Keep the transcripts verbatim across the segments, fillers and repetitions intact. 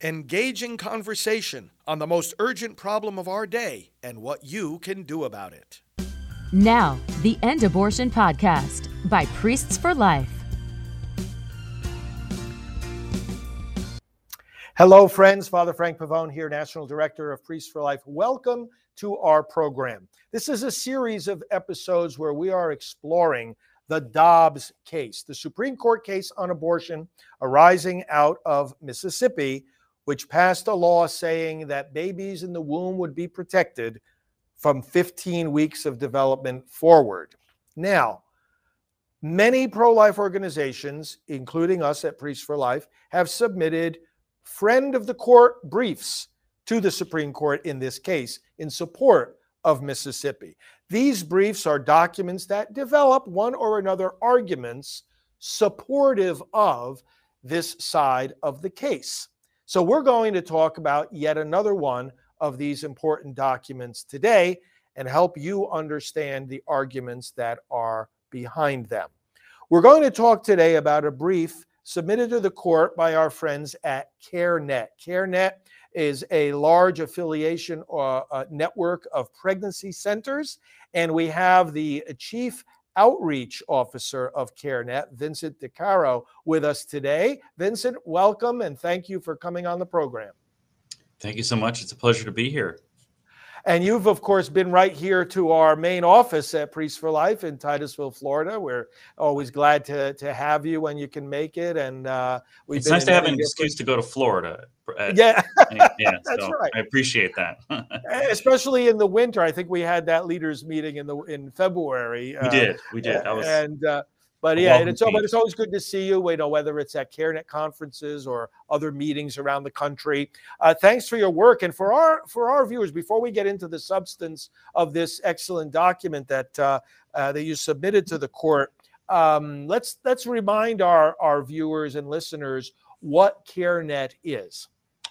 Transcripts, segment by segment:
Engaging conversation on the most urgent problem of our day and what you can do about it. Now, the End Abortion Podcast by Priests for Life. Hello, friends. Father Frank Pavone here, National Director of Priests for Life. Welcome to our program. This is a series of episodes where we are exploring the Dobbs case, the Supreme Court case on abortion arising out of Mississippi, which passed a law saying that babies in the womb would be protected from fifteen weeks of development forward. Now, many pro-life organizations, including us at Priests for Life, have submitted friend of the court briefs to the Supreme Court in this case in support of Mississippi. These briefs are documents that develop one or another arguments supportive of this side of the case. So we're going to talk about yet another one of these important documents today and help you understand the arguments that are behind them. We're going to talk today about a brief submitted to the court by our friends at CareNet. CareNet is a large affiliation or uh, network of pregnancy centers, and we have the chief outreach officer of CareNet, Vincent DeCaro, with us today. Vincent, welcome, and thank you for coming on the program. Thank you so much. It's a pleasure to be here. And you've, of course, been right here to our main office at Priests for Life in Titusville, Florida. We're always glad to, to have you when you can make it. And uh, we've it's been nice to have an different... excuse to go to Florida. At, yeah, yeah that's so right. I appreciate that. Especially in the winter. I think we had that leaders meeting in the in February. We uh, did. We did. That was and. Uh, But yeah, and it's, but it's always good to see you, you know, whether it's at CareNet conferences or other meetings around the country. Uh, thanks for your work. And for our for our viewers, before we get into the substance of this excellent document that uh, uh, that you submitted to the court, um, let's let's remind our, our viewers and listeners what CareNet is.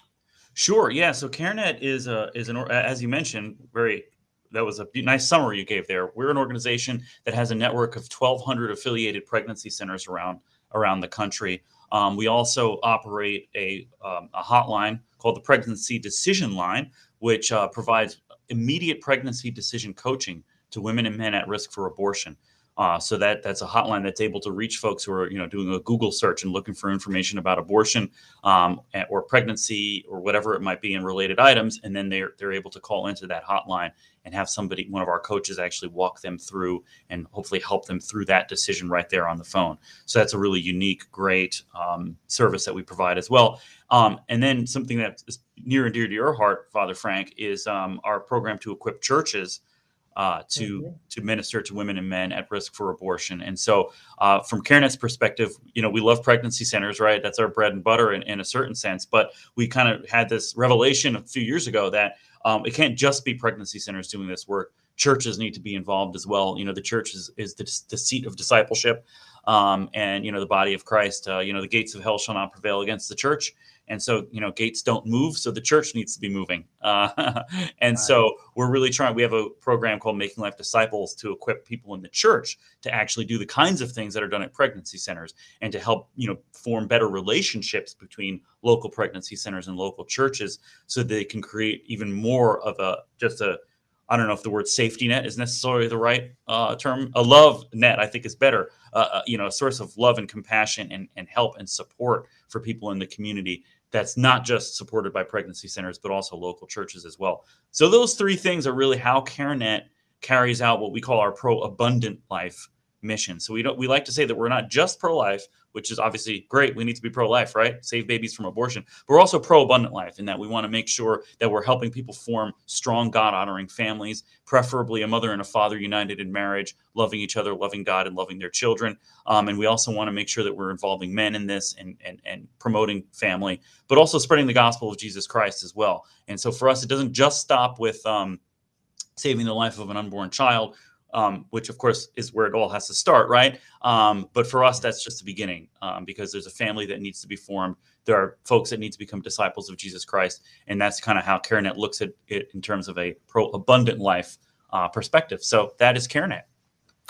Sure. Yeah. So CareNet is a is an as you mentioned, very. That was a nice summary you gave there. We're an organization that has a network of twelve hundred affiliated pregnancy centers around around the country. Um, we also operate a, um, a hotline called the Pregnancy Decision Line, which uh, provides immediate pregnancy decision coaching to women and men at risk for abortion. Uh, so that that's a hotline that's able to reach folks who are, you know, doing a Google search and looking for information about abortion um, or pregnancy or whatever it might be in related items, and then they're they're able to call into that hotline and have somebody, one of our coaches, actually walk them through and hopefully help them through that decision right there on the phone. So that's a really unique, great um, service that we provide as well. Um, and then something that is near and dear to your heart, Father Frank, is um, our program to equip churches Uh, to mm-hmm. to minister to women and men at risk for abortion. And so uh, from CareNet's perspective, you know, we love pregnancy centers, right? That's our bread and butter in, in a certain sense. But we kind of had this revelation a few years ago that um, it can't just be pregnancy centers doing this work. Churches need to be involved as well. You know, the church is, is the, the seat of discipleship um, and, you know, the body of Christ. Uh, you know, the gates of hell shall not prevail against the church. And so, you know, gates don't move, so the church needs to be moving. Uh, and right. So we're really trying, we have a program called Making Life Disciples to equip people in the church to actually do the kinds of things that are done at pregnancy centers and to help, you know, form better relationships between local pregnancy centers and local churches so that they can create even more of a, just a, I don't know if the word safety net is necessarily the right uh, term. A love net, I think, is better. Uh, you know, a source of love and compassion and, and help and support for people in the community that's not just supported by pregnancy centers, but also local churches as well. So those three things are really how CareNet carries out what we call our pro-abundant life mission. So we don't we like to say that we're not just pro-life, which is obviously great. We need to be pro-life, right? Save babies from abortion. But we're also pro-abundant life in that we want to make sure that we're helping people form strong, God-honoring families, preferably a mother and a father united in marriage, loving each other, loving God, and loving their children. Um, and we also want to make sure that we're involving men in this and, and, and promoting family, but also spreading the gospel of Jesus Christ as well. And so for us, it doesn't just stop with um, saving the life of an unborn child. Um, which, of course, is where it all has to start, right? Um, but for us, that's just the beginning um, because there's a family that needs to be formed. There are folks that need to become disciples of Jesus Christ. And that's kind of how CareNet looks at it in terms of a pro-abundant life uh, perspective. So that is CareNet.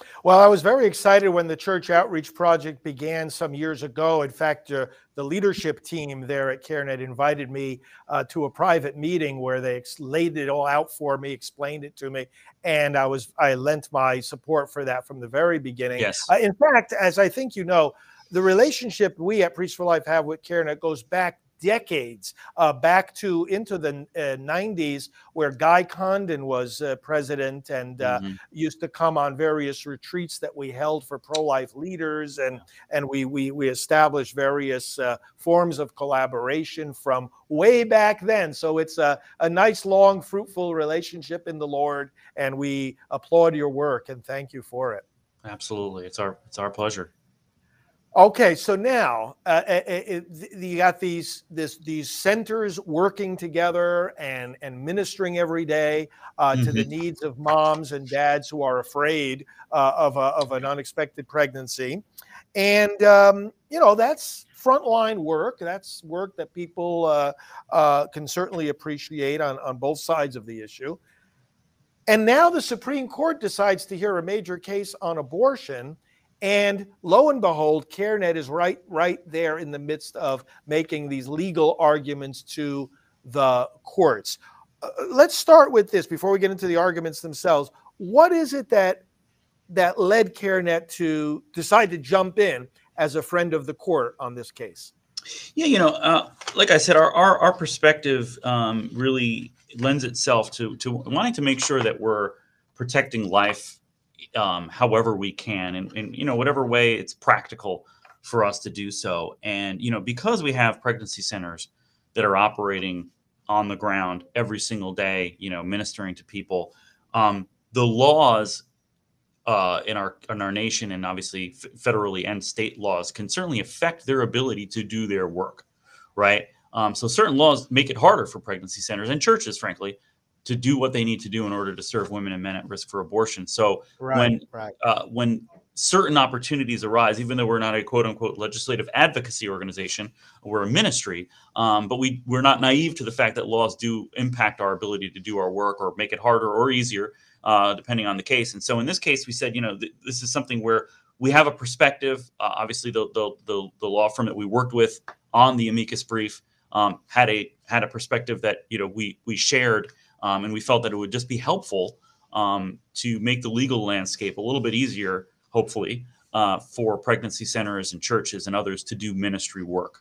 Well, I was very excited when the Church Outreach Project began some years ago. In fact, uh, the leadership team there at CareNet invited me uh, to a private meeting where they ex- laid it all out for me, explained it to me, and I was I lent my support for that from the very beginning. Yes. Uh, in fact, as I think you know, the relationship we at Priests for Life have with CareNet goes back decades, uh, back to into the uh, nineties, where Guy Condon was uh, president and uh, Mm-hmm. used to come on various retreats that we held for pro-life leaders, and and we we we established various uh, forms of collaboration from way back then. So it's a, a nice, long, fruitful relationship in the Lord, and we applaud your work and thank you for it. Absolutely. It's our it's our pleasure. Okay, so now uh, it, it, you got these this these centers working together and and ministering every day uh, Mm-hmm. to the needs of moms and dads who are afraid uh, of a, of an unexpected pregnancy, and um, you know that's frontline work. That's work that people uh, uh, can certainly appreciate on on both sides of the issue. And now the Supreme Court decides to hear a major case on abortion. And lo and behold, CareNet is right, right there in the midst of making these legal arguments to the courts. Uh, let's start with this before we get into the arguments themselves. What is it that that led CareNet to decide to jump in as a friend of the court on this case? Yeah, you know, uh, like I said, our our, our perspective um, really lends itself to to wanting to make sure that we're protecting life Um, however we can, and, and you know, whatever way it's practical for us to do so. And you know, because we have pregnancy centers that are operating on the ground every single day, you know, ministering to people, um, the laws uh, in our in our nation, and obviously f- federally and state laws, can certainly affect their ability to do their work, right? Um, so certain laws make it harder for pregnancy centers and churches, frankly, to do what they need to do in order to serve women and men at risk for abortion. So Right, when right. uh, when certain opportunities arise, even though we're not a quote unquote legislative advocacy organization, we're a ministry, um, but we we're not naive to the fact that laws do impact our ability to do our work or make it harder or easier, uh, depending on the case. And so in this case, we said, you know, th- this is something where we have a perspective. Uh, obviously, the, the the the law firm that we worked with on the amicus brief um, had a had a perspective that you know we we shared. Um, and we felt that it would just be helpful um, to make the legal landscape a little bit easier, hopefully, uh, for pregnancy centers and churches and others to do ministry work.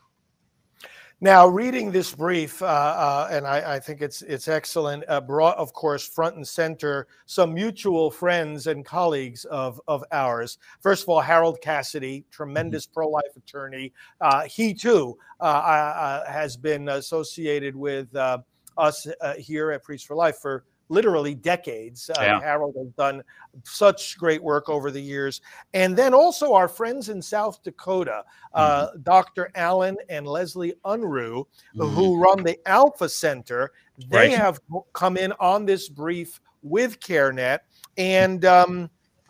Now, reading this brief, uh, uh, and I, I think it's it's excellent, uh, brought, of course, front and center some mutual friends and colleagues of, of ours. First of all, Harold Cassidy, tremendous mm-hmm. pro-life attorney. Uh, he, too, uh, uh, has been associated with uh, us uh, here at Priests for Life for literally decades. Uh, Yeah. Harold has done such great work over the years. And then also our friends in South Dakota, uh, mm-hmm. Doctor Allen and Leslie Unruh, mm-hmm. who run the Alpha Center. They Right. have come in on this brief with CareNet. And um,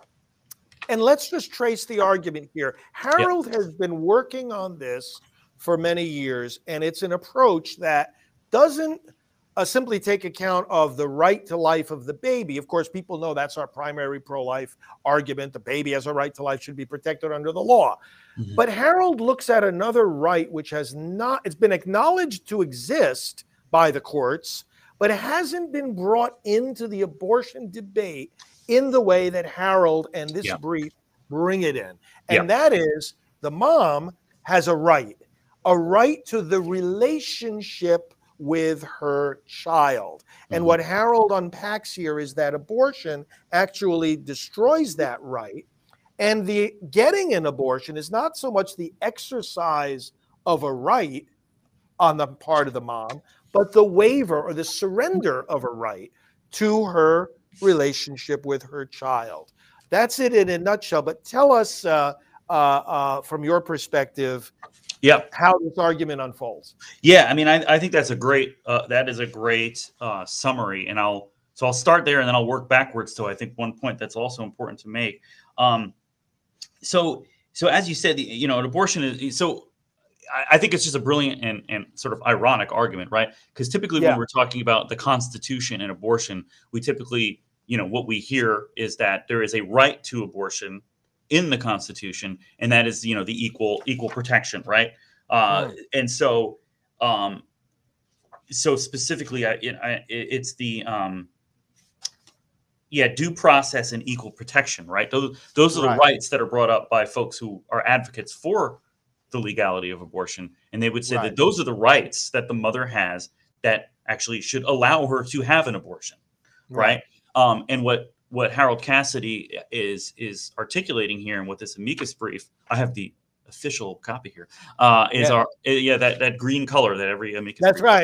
and let's just trace the argument here. Harold yep. has been working on this for many years, and it's an approach that doesn't Uh, simply take account of the right to life of the baby. Of course, people know that's our primary pro-life argument. The baby has a right to life, should be protected under the law. Mm-hmm. But Harold looks at another right which has not, it's been acknowledged to exist by the courts, but it hasn't been brought into the abortion debate in the way that Harold and this yeah. brief bring it in. And yeah. that is, the mom has a right, a right to the relationship with her child. And mm-hmm. what Harold unpacks here is that abortion actually destroys that right. And the getting an abortion is not so much the exercise of a right on the part of the mom, but the waiver or the surrender of a right to her relationship with her child. That's it in a nutshell. But tell us uh, uh, uh, from your perspective, Yep. how this argument unfolds. Yeah, I mean, I, I think that's a great, uh, that is a great uh, summary, and I'll, so I'll start there and then I'll work backwards to, I think, one point that's also important to make. Um, so, so as you said, you know, an abortion is, so I, I think it's just a brilliant and, and sort of ironic argument, right? Because typically Yeah. when we're talking about the Constitution and abortion, we typically, you know, what we hear is that there is a right to abortion in the Constitution, and that is, you know, the equal equal protection, right? Uh, Mm. And so, um, so specifically, I, it, I, it's the um, yeah, due process and equal protection, right? Those those are the Right. rights that are brought up by folks who are advocates for the legality of abortion, and they would say Right. that those are the rights that the mother has that actually should allow her to have an abortion, right? Um, and what what Harold Cassidy is is articulating here, and what this amicus brief, I have the official copy here, uh, is Yeah. our yeah that that green color that every amicus. That's brief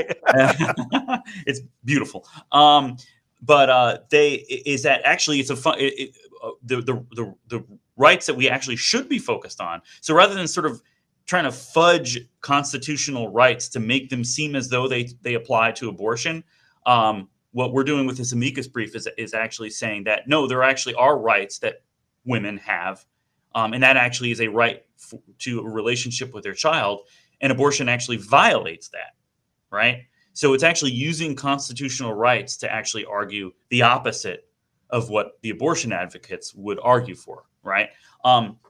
right. It's beautiful. Um, but uh, they is that actually it's a fun it, it, uh, the, the the the rights that we actually should be focused on. So rather than sort of trying to fudge constitutional rights to make them seem as though they they apply to abortion, um, what we're doing with this amicus brief is is actually saying that no, there actually are rights that women have, um, and that actually is a right f- to a relationship with their child, and abortion actually violates that, right? So it's actually using constitutional rights to actually argue the opposite of what the abortion advocates would argue for, right? Um,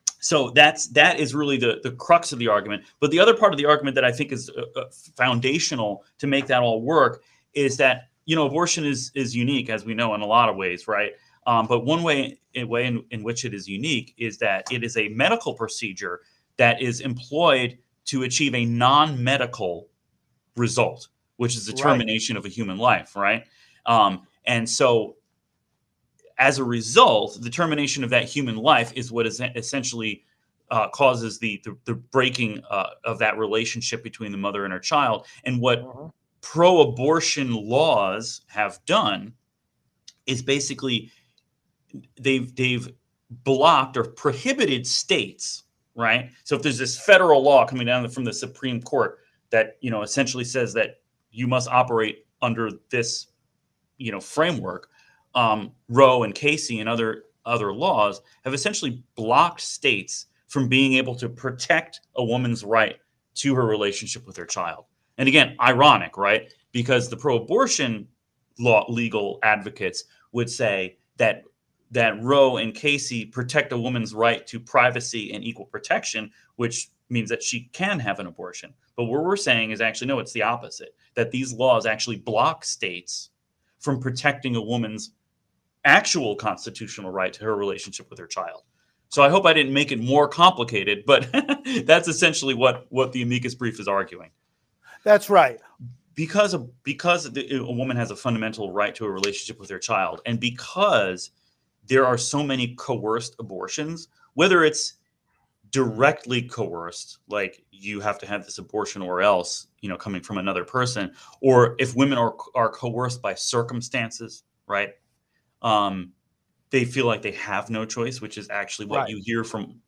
so that's that is really the the crux of the argument. But the other part of the argument that I think is uh, uh, foundational to make that all work is that, you know, abortion is is unique, as we know, in a lot of ways, right? Um, but one way, a way in, in which it is unique is that it is a medical procedure that is employed to achieve a non-medical result, which is the Right. termination of a human life, right? Um, and so, as a result, the termination of that human life is what is essentially uh, causes the the, the breaking uh, of that relationship between the mother and her child. And what Mhm. pro-abortion laws have done is basically they've they've blocked or prohibited states, right? So if there's this federal law coming down from the Supreme Court that, you know, essentially says that you must operate under this, you know, framework, um, Roe and Casey and other other laws have essentially blocked states from being able to protect a woman's right to her relationship with her child. And again, ironic, right? Because the pro-abortion law legal advocates would say that that Roe and Casey protect a woman's right to privacy and equal protection, which means that she can have an abortion. But what we're saying is actually, no, it's the opposite, that these laws actually block states from protecting a woman's actual constitutional right to her relationship with her child. So I hope I didn't make it more complicated, but that's essentially what, what the amicus brief is arguing. That's right. Because of, because the, a woman has a fundamental right to a relationship with her child, and because there are so many coerced abortions, whether it's directly coerced, like you have to have this abortion or else, you know, coming from another person, or if women are are coerced by circumstances, right? Um, they feel like they have no choice, which is actually what Right. you hear from,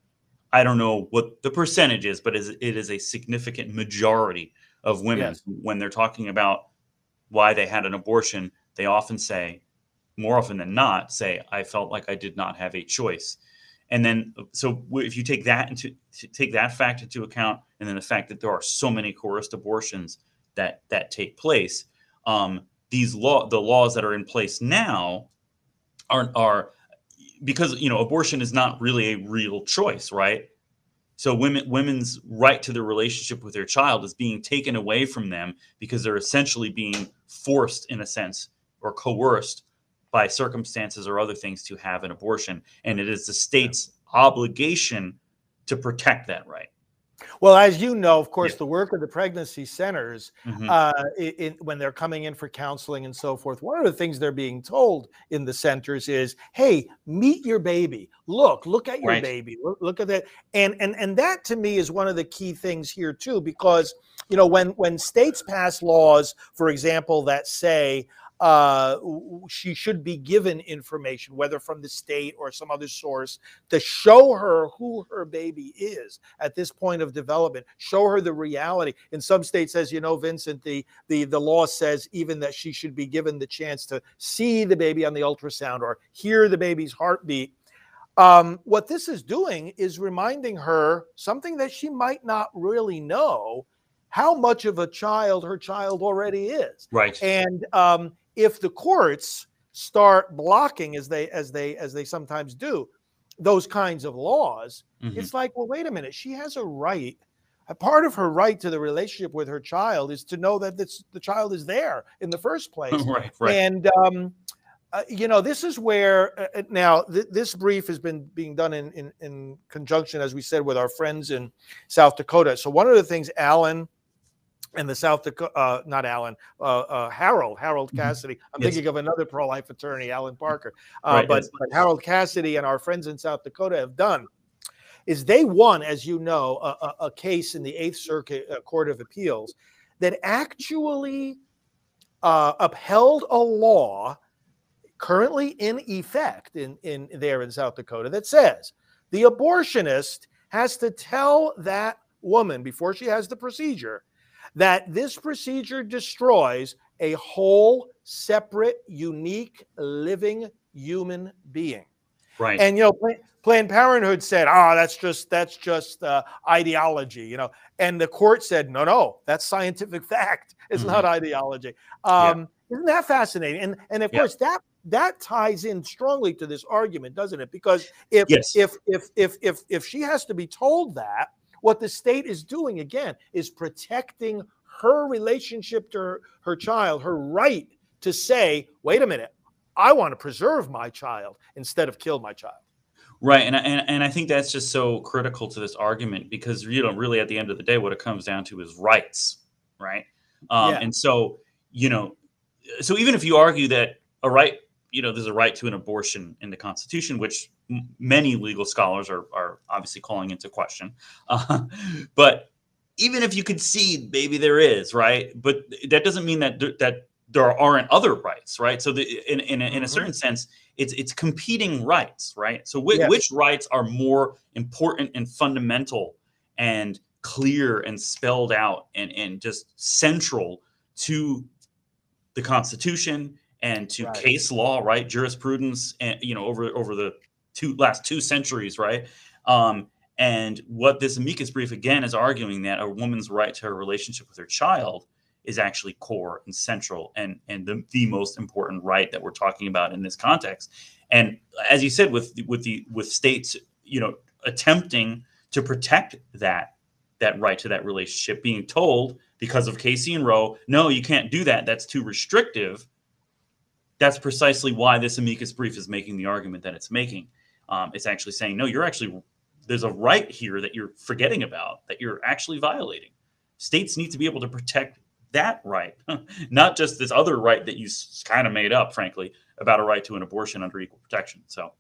I don't know what the percentage is, but it is a significant majority of women. Yes. When they're talking about why they had an abortion, they often say, more often than not, say, I felt like I did not have a choice. And then, so if you take that into take that fact into account, and then the fact that there are so many coerced abortions that that take place, um, these law the laws that are in place now are are because, you know, abortion is not really a real choice, right? So women women's right to the relationship with their child is being taken away from them because they're essentially being forced, in a sense, or coerced by circumstances or other things to have an abortion. And it is the state's obligation to protect that right. Well, as you know, of course, Yeah. the work of the pregnancy centers, Mhm. uh, i- in, when they're coming in for counseling and so forth, one of the things they're being told in the centers is, "Hey, meet your baby. Look, look at your Right. baby. Look, look at that." And and and that to me is one of the key things here too, because you know when when states pass laws, for example, that say uh, w- she should be given information, whether from the state or some other source, to show her who her baby is at this point of development, show her the reality. In some states, as you know, Vincent, the, the, the law says even that she should be given the chance to see the baby on the ultrasound or hear the baby's heartbeat. Um, what this is doing is reminding her something that she might not really know, how much of a child her child already is. Right. And um, if the courts start blocking, as they as they as they sometimes do, those kinds of laws, Mhm. it's like, well, wait a minute, she has a right. A part of her right to the relationship with her child is to know that this, the child is there in the first place. Right, right. And um, uh, you know, this is where uh, now th- this brief has been being done in, in in conjunction, as we said, with our friends in South Dakota. So one of the things Alan and the South Dakota, uh, not Alan, uh, uh, Harold, Harold Cassidy. I'm Yes. thinking of another pro-life attorney, Alan Parker. Uh, Right, but, yes. but Harold Cassidy and our friends in South Dakota have done is they won, as you know, a, a, a case in the Eighth Circuit uh, Court of Appeals that actually uh, upheld a law currently in effect in, in there in South Dakota that says the abortionist has to tell that woman before she has the procedure that this procedure destroys a whole, separate, unique, living human being. Right. And you know, Pla- Planned Parenthood said, "Oh, that's just that's just uh, ideology," you know. And the court said, "No, no, that's scientific fact. It's Mhm. not ideology." Um, Isn't that fascinating? And and of Yeah. course that that ties in strongly to this argument, doesn't it? Because if Yes. if if if if if she has to be told that, what the state is doing again is protecting her relationship to her, her child, her right to say, "Wait a minute, I want to preserve my child instead of kill my child." Right, and I- and and I think that's just so critical to this argument because you know, really, at the end of the day, what it comes down to is rights, right? Um, Yeah. And so, you know, so even if you argue that a right, you know, there's a right to an abortion in the Constitution, which m- many legal scholars are are obviously calling into question, uh, but even if you could see maybe there is, right, but that doesn't mean that th- that there aren't other rights, right? So the, in in a, in a Mhm. certain sense, it's it's competing rights, right? So whi- Yes. which rights are more important and fundamental and clear and spelled out and and just central to the Constitution and to Right. case law, right? Jurisprudence, and you know, over over the two last two centuries, right? Um, and what this amicus brief again is arguing that a woman's right to her relationship with her child is actually core and central and and the, the most important right that we're talking about in this context. And as you said, with with the with states, you know, attempting to protect that that right to that relationship, being told because of Casey and Roe, no, you can't do that. That's too restrictive. That's precisely why this amicus brief is making the argument that it's making. Um, it's actually saying, no, you're actually there's a right here that you're forgetting about, that you're actually violating. States need to be able to protect that right, not just this other right that you s- kind of made up, frankly, about a right to an abortion under equal protection. So,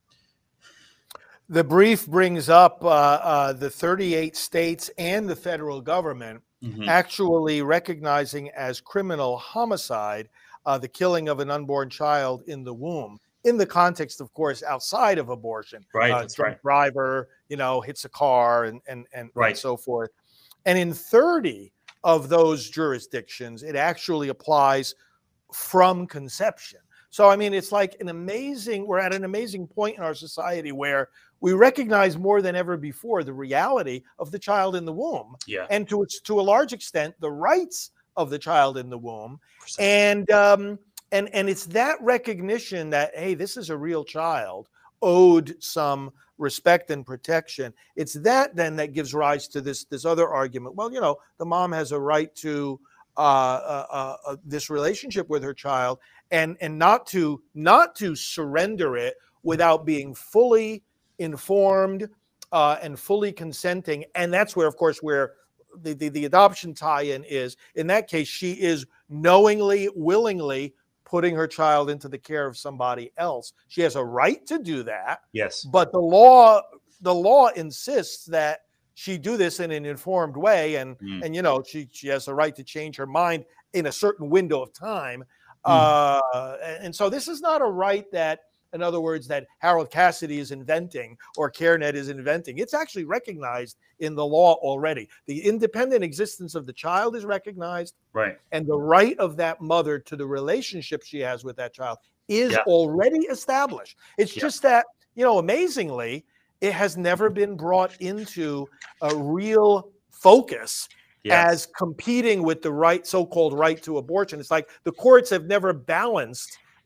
The brief brings up uh, uh, the thirty-eight states and the federal government mhm. actually recognizing as criminal homicide uh, the killing of an unborn child in the womb, in the context, of course, outside of abortion. Right, Uh, that's drunk right. driver, you know, hits a car and and and, Right. and so forth. And in thirty of those jurisdictions, it actually applies from conception. So, I mean, it's like an amazing, we're at an amazing point in our society where we recognize more than ever before the reality of the child in the womb Yeah. and to its, to a large extent, the rights of the child in the womb. Precisely. And, um, and, and it's that recognition that, hey, this is a real child owed some respect and protection. It's that then that gives rise to this, this other argument. Well, you know, the mom has a right to uh, uh, uh, uh, this relationship with her child, and and not to not to surrender it without being fully informed uh, and fully consenting. And that's where, of course, where the, the the adoption tie-in is. In that case, she is knowingly, willingly putting her child into the care of somebody else. She has a right to do that, Yes. but the law the law insists that she do this in an informed way, and Mm. and you know she she has a right to change her mind in a certain window of time. Mm. Uh, and, and so this is not a right that, in other words, that Harold Cassidy is inventing or CareNet is inventing. It's actually recognized in the law already. The independent existence of the child is recognized, Right. and the right of that mother to the relationship she has with that child is Yeah. already established. It's Yeah. just that, you know, amazingly, it has never been brought into a real focus Yes. as competing with the right, so-called right to abortion. It's like the courts have never balanced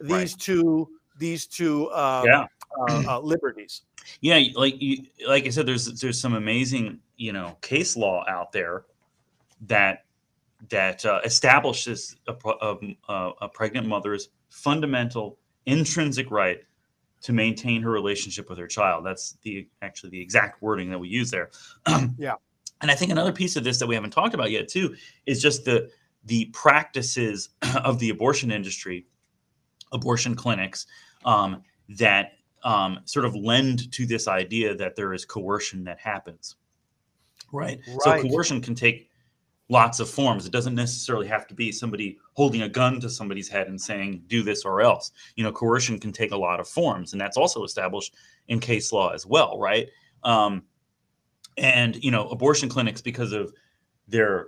these Right. two these two um, Yeah. uh, uh, liberties. Yeah, like you, like I said, there's there's some amazing, you know, case law out there that that uh, establishes a, pro- a, a, a pregnant mother's fundamental intrinsic right to maintain her relationship with her child. That's the actually the exact wording that we use there. Yeah. And I think another piece of this that we haven't talked about yet too is just the the practices of the abortion industry, abortion clinics, um, that um, sort of lend to this idea that there is coercion that happens. Right. So Right. coercion can take lots of forms. It doesn't necessarily have to be somebody holding a gun to somebody's head and saying, do this or else. You know, coercion can take a lot of forms, and that's also established in case law as well, right? Um, and, you know, abortion clinics, because of their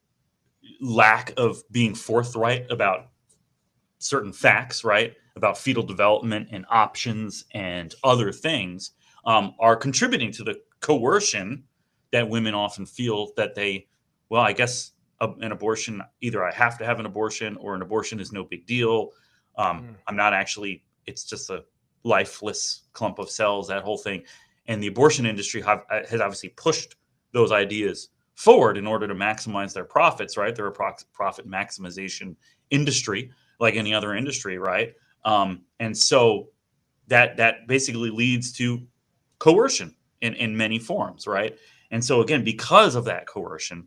lack of being forthright about certain facts, right, about fetal development and options and other things, um, are contributing to the coercion that women often feel that they, well, I guess a, an abortion, either I have to have an abortion or an abortion is no big deal. Um, Mm. I'm not actually, it's just a lifeless clump of cells, that whole thing. And the abortion industry have, has obviously pushed those ideas forward in order to maximize their profits, right? They're a pro- profit maximization industry like any other industry, right? Um, and so that that basically leads to coercion in, in many forms, right? And so again, because of that coercion,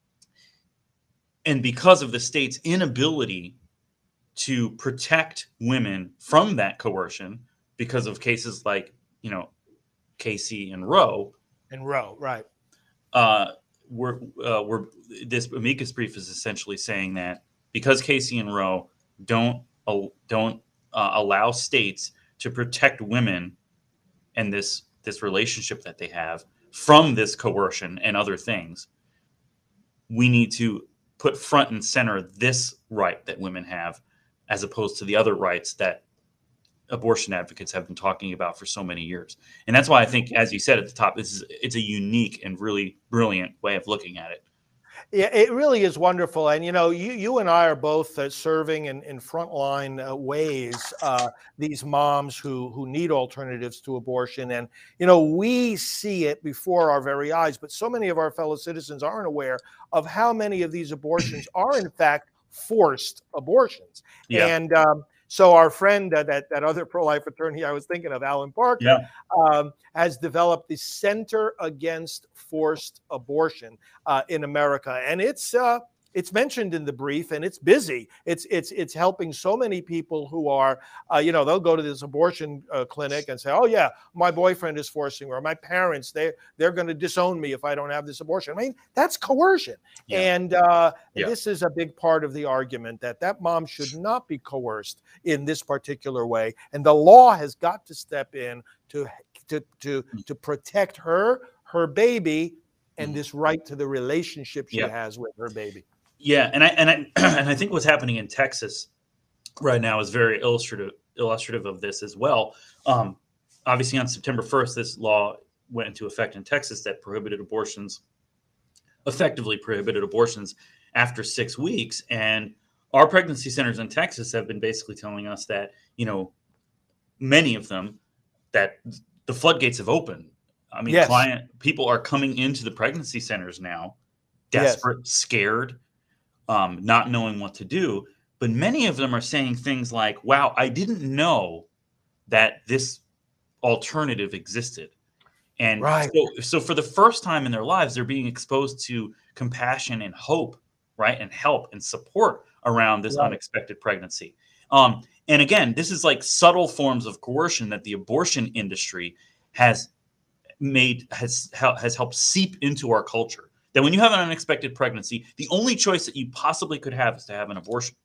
and because of the state's inability to protect women from that coercion, because of cases like, you know, Casey and Roe, And Roe, right. uh, we're, uh, we're this amicus brief is essentially saying that because Casey and Roe don't uh, don't uh, allow states to protect women and this this relationship that they have from this coercion and other things, we need to put front and center this right that women have, as opposed to the other rights that abortion advocates have been talking about for so many years. And that's why I think, as you said at the top, this is it's a unique and really brilliant way of looking at it. Yeah, it really is wonderful. And, you know, you, you and I are both uh, serving in, in frontline uh, ways, uh, these moms who, who need alternatives to abortion. And, you know, we see it before our very eyes, but so many of our fellow citizens aren't aware of how many of these abortions are, in fact, forced abortions. Yeah. And um, so our friend, uh, that, that other pro-life attorney I was thinking of, Alan Parker, Yeah. um, has developed the Center Against Forced Abortion uh, in America. And it's uh, it's mentioned in the brief, and it's busy. It's it's it's helping so many people who are, uh, you know, they'll go to this abortion uh, clinic and say, oh, yeah, my boyfriend is forcing me, or my parents, they, they're going to disown me if I don't have this abortion. I mean, that's coercion. Yeah. And uh, Yeah. this is a big part of the argument that that mom should not be coerced in this particular way. And the law has got to step in to to to, to protect her, her baby, and Mhm. this right to the relationship she Yeah. has with her baby. Yeah, and I and I and I think what's happening in Texas right now is very illustrative illustrative of this as well. Um, obviously, on September first, this law went into effect in Texas that prohibited abortions, effectively prohibited abortions after six weeks. And our pregnancy centers in Texas have been basically telling us that, you know, many of them, that the floodgates have opened. I mean, Yes. client people are coming into the pregnancy centers now, Yes. desperate, scared, um, not knowing what to do. But many of them are saying things like, wow, I didn't know that this alternative existed. And Right. so, so for the first time in their lives, they're being exposed to compassion and hope, right? And help and support around this Right. unexpected pregnancy. Um, and again, this is like subtle forms of coercion that the abortion industry has made, has, hel- has helped seep into our culture. That when you have an unexpected pregnancy, the only choice that you possibly could have is to have an abortion.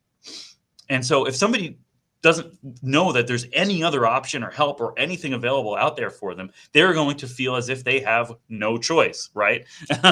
And so if somebody doesn't know that there's any other option or help or anything available out there for them, they're going to feel as if they have no choice, right?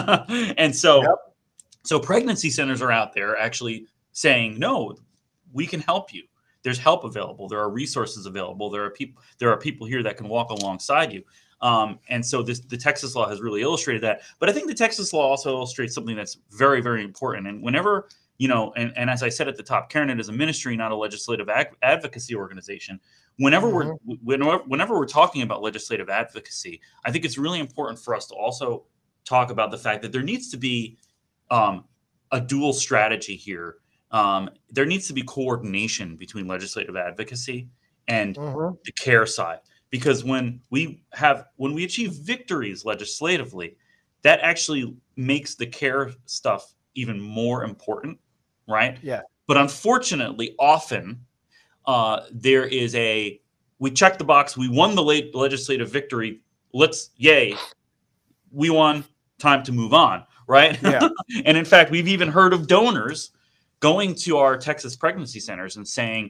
And so, Yep. so pregnancy centers are out there actually saying, no, we can help you. There's help available. There are resources available. There are people. There are people here that can walk alongside you. Um, and so this, the Texas law has really illustrated that. But I think the Texas law also illustrates something that's very, very important. And whenever you know, and, and as I said at the top, CareNet is a ministry, not a legislative ag- advocacy organization. Whenever Mhm. we're whenever, whenever we're talking about legislative advocacy, I think it's really important for us to also talk about the fact that there needs to be um, a dual strategy here. Um, there needs to be coordination between legislative advocacy and Mhm. the care side, because when we have when we achieve victories legislatively, that actually makes the care stuff even more important, right? Yeah. But unfortunately, often uh, there is a we check the box, we won the late legislative victory, let's yay, we won, time to move on, right? Yeah. And in fact, we've even heard of donors going to our Texas pregnancy centers and saying,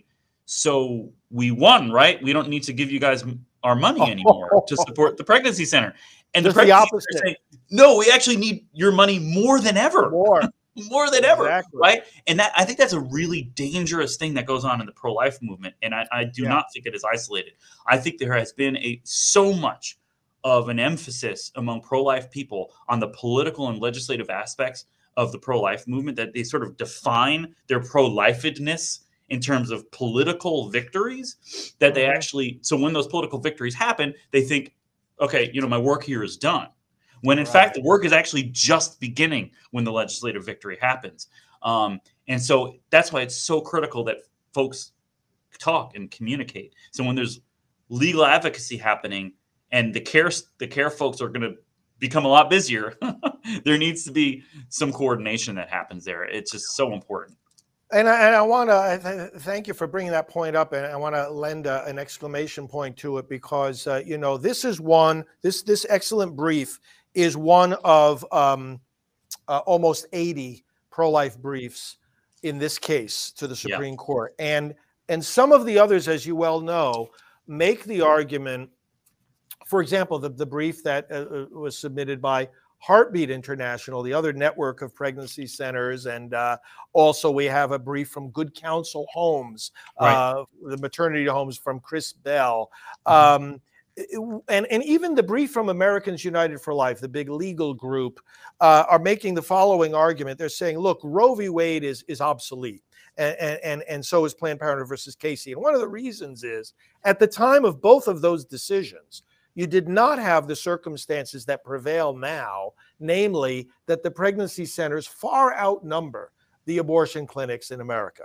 so we won, right? We don't need to give you guys m- our money anymore to support the pregnancy center. And Just the the pregnancy opposite. center saying, no, we actually need your money more than ever. More. More than ever, Exactly. right? And that I think that's a really dangerous thing that goes on in the pro-life movement. And I, I do Yeah. not think it is isolated. I think there has been a so much of an emphasis among pro-life people on the political and legislative aspects of the pro-life movement that they sort of define their pro-lifedness in terms of political victories, that they Mhm. actually, so when those political victories happen, they think, okay, you know, my work here is done. When in Right. fact, the work is actually just beginning when the legislative victory happens. Um, and so that's why it's so critical that folks talk and communicate. So when there's legal advocacy happening and the care the care folks are going to become a lot busier, there needs to be some coordination that happens there. It's just so important. And I, and I want to th- thank you for bringing that point up, and I want to lend a, an exclamation point to it because uh, you know this is one this this excellent brief is one of um, uh, almost eighty pro-life briefs in this case to the Yeah. Supreme Court, and and some of the others, as you well know, make the argument. For example, the, the brief that uh, was submitted by Heartbeat International, the other network of pregnancy centers, and uh, also we have a brief from Good Counsel Homes, Right. uh, the maternity homes from Chris Bell, Mhm. um, it- and and even the brief from Americans United for Life, the big legal group, uh, are making the following argument. They're saying, look, Roe v. Wade is is obsolete. And, and, and so is Planned Parenthood versus Casey. And one of the reasons is at the time of both of those decisions, you did not have the circumstances that prevail now, namely that the pregnancy centers far outnumber the abortion clinics in America.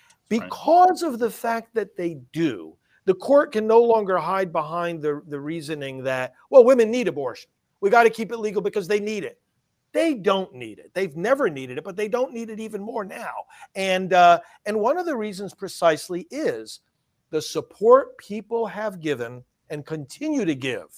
Because of the fact that they do, the court can no longer hide behind the, the reasoning that, well, women need abortion. We got to keep it legal because they need it. They don't need it. They've never needed it, but they don't need it even more now. And uh, and one of the reasons precisely is the support people have given and continue to give,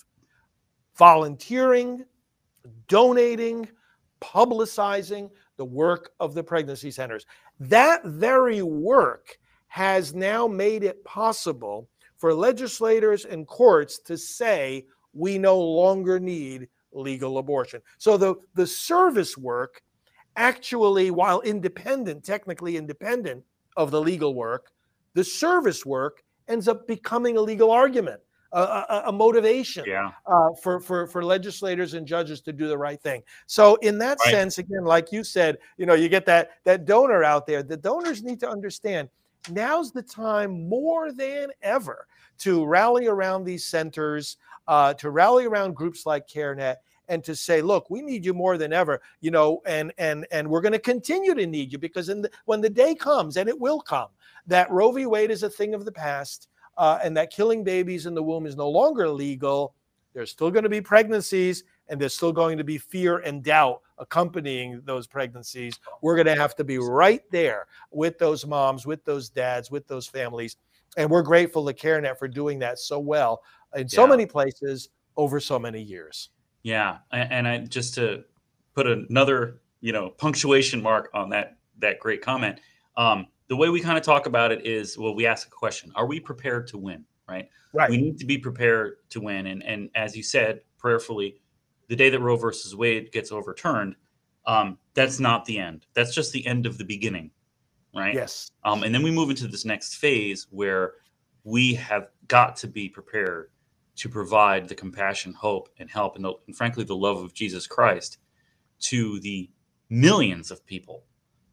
volunteering, donating, publicizing the work of the pregnancy centers. That very work has now made it possible for legislators and courts to say we no longer need legal abortion. So the, the service work actually, while independent, technically independent of the legal work, the service work ends up becoming a legal argument, a, a, a motivation Yeah. uh, for, for, for legislators and judges to do the right thing. So in that Right. sense, again, like you said, you know, you get that, that donor out there. The donors need to understand now's the time more than ever to rally around these centers, uh, to rally around groups like CareNet, and to say, look, we need you more than ever, you know, and and and we're going to continue to need you because in the, when the day comes, and it will come, that Roe v. Wade is a thing of the past, uh, and that killing babies in the womb is no longer legal, there's still going to be pregnancies, and there's still going to be fear and doubt accompanying those pregnancies. We're going to have to be right there with those moms, with those dads, with those families. And we're grateful to CareNet for doing that so well in so Yeah. many places over so many years. Yeah, and, and I just to put another, you know, punctuation mark on that that great comment. Um, the way we kind of talk about it is, well, we ask a question: are we prepared to win? Right. Right. We need to be prepared to win, and and as you said, prayerfully, the day that Roe versus Wade gets overturned, um, that's not the end. That's just the end of the beginning, right? Yes. Um, and then we move into this next phase where we have got to be prepared to provide the compassion, hope, and help, and, the, and frankly, the love of Jesus Christ to the millions of people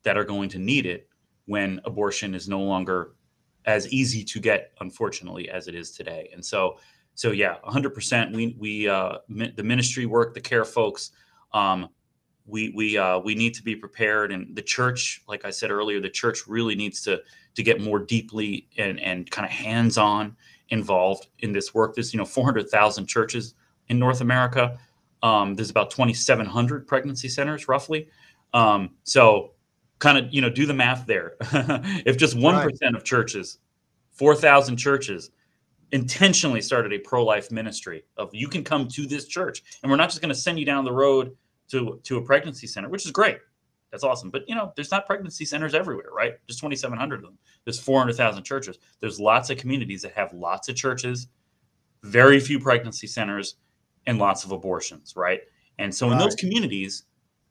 that are going to need it when abortion is no longer as easy to get, unfortunately, as it is today. And so, so yeah, one hundred percent. We we uh, mi- the ministry work, the care folks, um, we we uh, we need to be prepared. And the church, like I said earlier, the church really needs to to get more deeply and and kind of hands on involved in this work. There's you know four hundred thousand churches in North America. Um, there's about twenty-seven hundred pregnancy centers, roughly. Um, so, kind of you know do the math there. If just one right. percent of churches, four thousand churches, intentionally started a pro-life ministry of you can come to this church, and we're not just going to send you down the road to to a pregnancy center, which is great. That's awesome. But, you know, there's not pregnancy centers everywhere, right? Just twenty-seven hundred of them. There's four hundred thousand churches. There's lots of communities that have lots of churches, very few pregnancy centers, and lots of abortions, right? And so in right. those communities,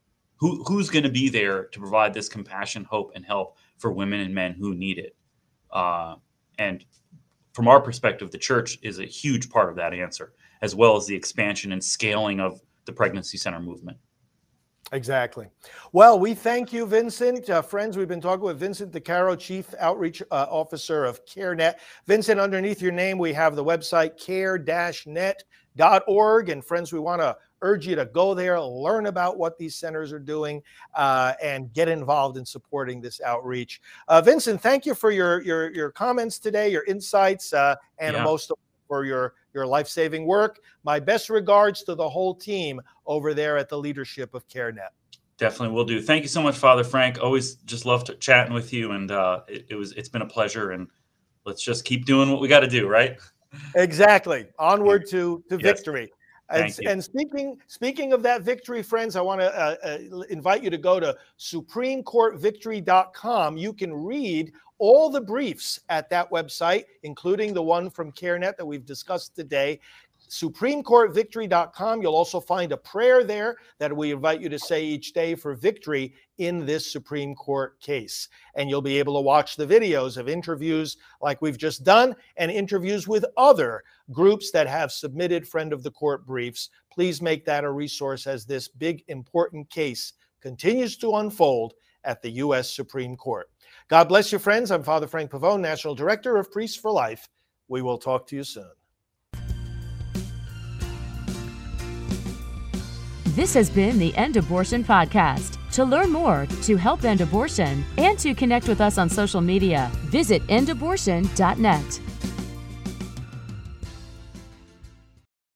who who's going to be there to provide this compassion, hope, and help for women and men who need it? Uh, and from our perspective, the church is a huge part of that answer, as well as the expansion and scaling of the pregnancy center movement. Exactly. Well, we thank you, Vincent. Uh, friends, we've been talking with Vincent DeCaro, Chief Outreach uh, Officer of CareNet. Vincent, underneath your name, we have the website care dash net dot org. And friends, we want to urge you to go there, learn about what these centers are doing, uh, and get involved in supporting this outreach. Uh, Vincent, thank you for your your, your comments today, your insights, uh, and yeah. most of for your, your life-saving work. My best regards to the whole team over there at the leadership of CareNet. Definitely will do. Thank you so much, Father Frank. Always just love to chatting with you, and uh, it, it was it's been a pleasure. And let's just keep doing what we got to do, right? Exactly. Onward to to yes. victory. And, and speaking speaking of that victory, friends, I want to uh, uh, invite you to go to supreme court victory dot com. You can read all the briefs at that website, including the one from CareNet that we've discussed today. supreme court victory dot com. You'll also find a prayer there that we invite you to say each day for victory in this Supreme Court case. And you'll be able to watch the videos of interviews like we've just done and interviews with other groups that have submitted friend of the court briefs. Please make that a resource as this big, important case continues to unfold at the U S Supreme Court. God bless you, friends. I'm Father Frank Pavone, National Director of Priests for Life. We will talk to you soon. This has been the End Abortion Podcast. To learn more, to help end abortion, and to connect with us on social media, visit end abortion dot net.